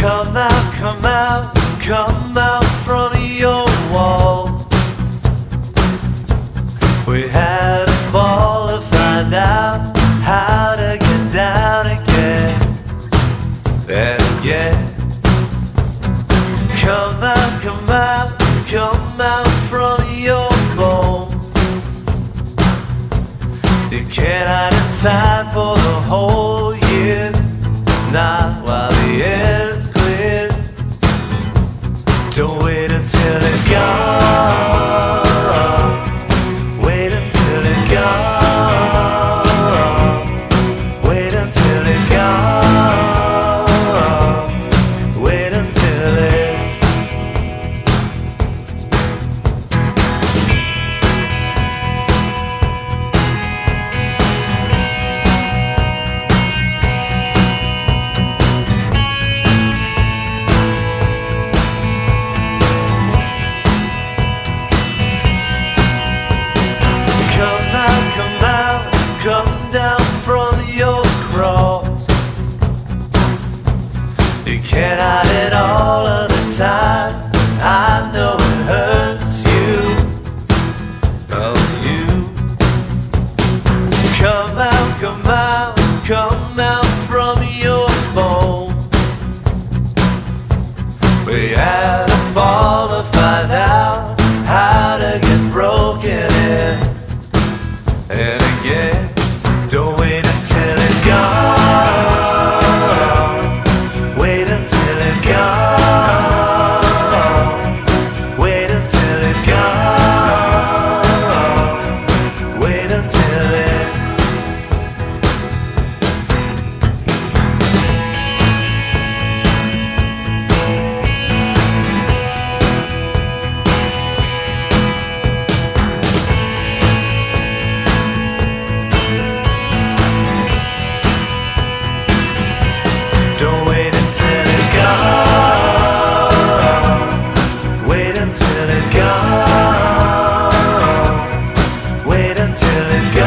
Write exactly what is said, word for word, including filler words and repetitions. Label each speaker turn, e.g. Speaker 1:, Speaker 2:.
Speaker 1: Come out, come out, come out from your wall. We had a fall to find out how to get down again and again. Come out, come out, come out from your bone. You can't hide inside for the whole year, not while the air's clear. Don't wait until it's gone. Wait until it's gone. Wait until it's gone. Wait until it. Come down from your cross. You can't hide it all of the time. I know it hurts you. Oh, you. Come out, come out, come out from your bone. We had a fall to find out how to get broken in and again. Don't wait until it's gone. Wait until it's gone. Wait until it's gone. Wait until it. Don't wait until it's gone. Wait until it's gone. Wait until it's gone.